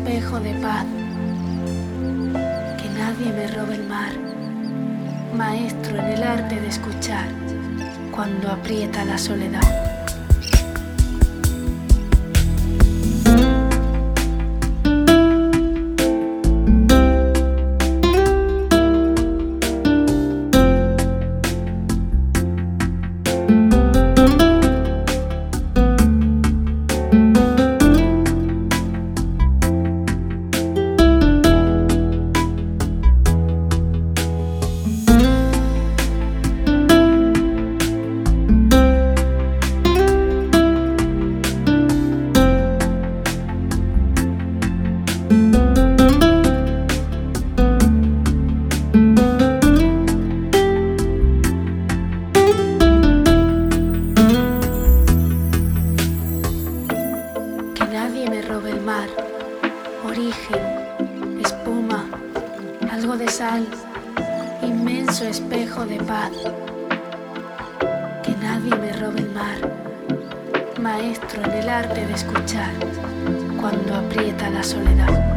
espejo de paz. Que nadie me robe el mar, maestro en el arte de escuchar cuando aprieta la soledad. Nadie me robe el mar, origen, espuma, algo de sal, inmenso espejo de paz. Que nadie me robe el mar, maestro en el arte de escuchar cuando aprieta la soledad.